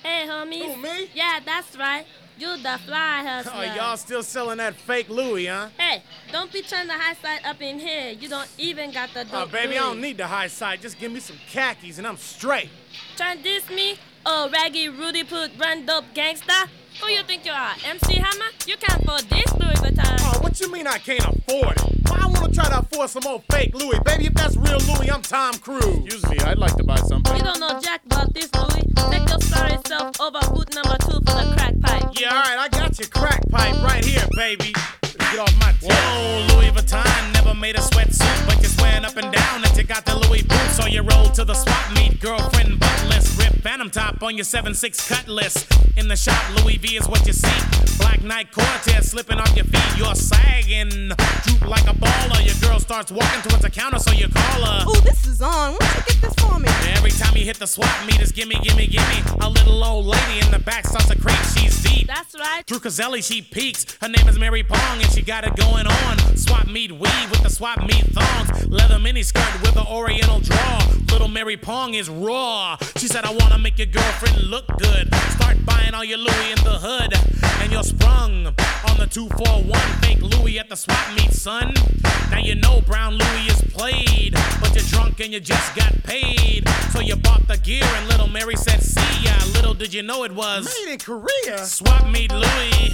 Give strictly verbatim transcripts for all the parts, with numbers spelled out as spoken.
Hey, homies. Who, me? Yeah, that's right. You the fly hustler. Oh, y'all still selling that fake Louis, huh? Hey, don't be trying to high side up in here. You don't even got the dope. Oh, baby, Louis. I don't need the high side. Just give me some khakis and I'm straight. Trying to diss me? Oh, raggy Rudy put run dope gangsta? Who you think you are, M C Hammer? You can't afford this Louis Vuitton. Oh, what you mean I can't afford it? Why I want to try to afford some old fake Louis? Baby, if that's real Louis, I'm Tom Cruise. Excuse me, I'd like to buy something. You don't know jack about this, Louis. Take your sorry self over boot number two for the crack pipe. Yeah, all right, I got your crack pipe right here, baby. Get off my tip. Whoa, Louis Vuitton never made a sweatsuit, but you're swearing up and down that you got the Louis boots. So you roll to the swap meet, girlfriend buttless, rip Phantom top on your seven six cutlass. In the shop, Louis V is what you see. Black Knight Cortez slipping off your feet, you're sagging. Droop like a baller, your girl starts walking towards the counter, so you call her. Ooh, this is on. Why don't you get this for me? Every time you hit the swap meet, it's gimme, gimme, gimme. A little old lady in the back starts to creep, she's deep. That's right. Through Caselli, she peeks. Her name is Mary Pong, and she got it going on. Swap meet weave with the swap meet thongs. Leather mini skirt with the oriental draw. Little Mary Pong is raw. She said, I wanna make your girlfriend look good. Start buying all your Louis in the hood. And you're sprung on the two four one fake Louis at the swap meet, son. Now you know Brown Louis is played, but you're drunk and you just got paid. So you bought the gear and little Mary said, see ya. Little did you know it was Made in Korea? Swap meet Louis.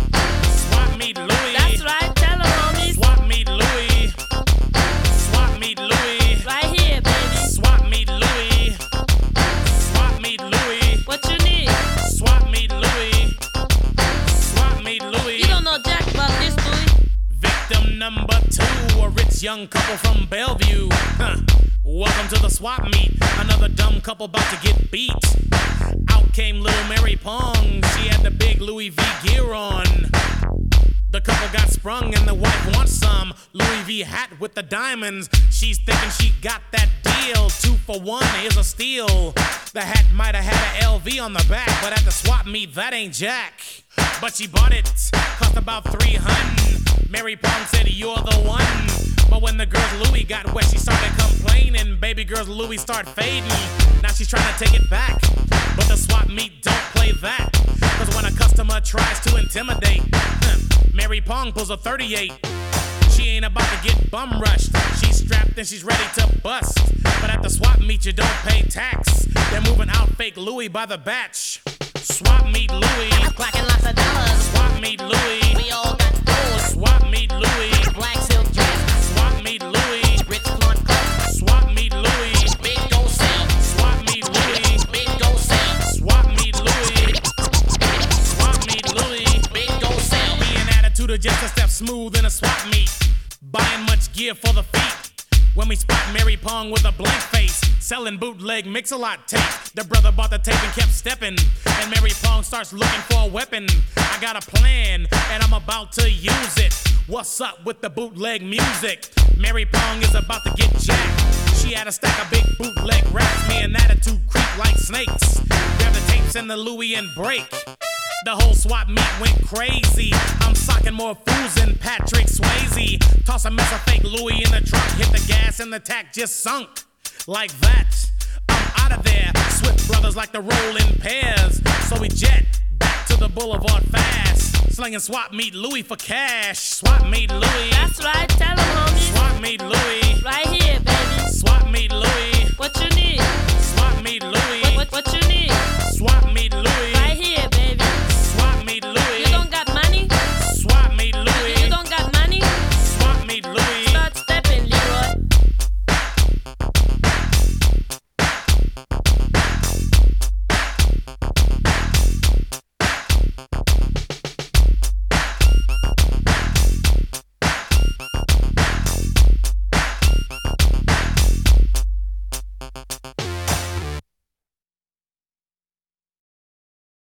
Swap meet Louis. That's right. Tell them, homies. Swap meet Louis. Swap meet Louis. Right here, baby. Swap meet Louis. Swap meet Louis. What you need? Swap meet Louis. Swap meet Louis. You don't know jack about this, Louis. Victim number two, a rich young couple from Bellevue. Huh. Welcome to the swap meet. Another dumb couple about to get beat. Out came little Mary Pong. She had the big Louis V gear on. The couple got sprung and the wife wants some Louis V hat with the diamonds. She's thinking she got that deal. Two for one is a steal. The hat might have had a L V on the back, but at the swap meet, that ain't jack. But she bought it, cost about three hundred. Mary Pong said, you're the one. But when the girl's Louis got wet, she started complaining. Baby girl's Louis start fading. Now she's trying to take it back. But the swap meet don't play that. Cause when a customer tries to intimidate, Mary Pong pulls a thirty-eight. She ain't about to get bum rushed. She's strapped and she's ready to bust. But at the swap meet, you don't pay tax. They're moving out fake Louis by the batch. Swap meet Louis. Clacking lots of dollars. Swap meet Louis. We all got those. Swap meet Louis. Black silk dress. Swap meet Louis. Rich blunt cuts. Swap meet Louis. Big gold chain. Swap meet Louis. Big gold chain. Swap meet Louis. Swap meet Louis. Big gold chain. Be an attitude of just a step smooth in a swap meet. Buying much gear for the feet. When we spot Mary Pong with a blank face, selling bootleg mix-a-lot tape. The brother bought the tape and kept stepping, and Mary Pong starts looking for a weapon. I got a plan, and I'm about to use it. What's up with the bootleg music? Mary Pong is about to get jacked. She had a stack of big bootleg raps, me and attitude creep like snakes. Grab the tapes and the Louis and break. The whole swap meet went crazy. I'm socking more fools than Patrick Swayze. Toss a mess of fake Louis in the trunk. Hit the gas and the tack just sunk. Like that, I'm out of there. Swift brothers like to roll in pairs. So we jet back to the boulevard fast. Slinging swap meet Louis for cash. Swap meet Louis. That's right. Tell them, homies. Swap meet Louis. Right here, baby. Swap meet Louis. What you need? Swap meet Louis.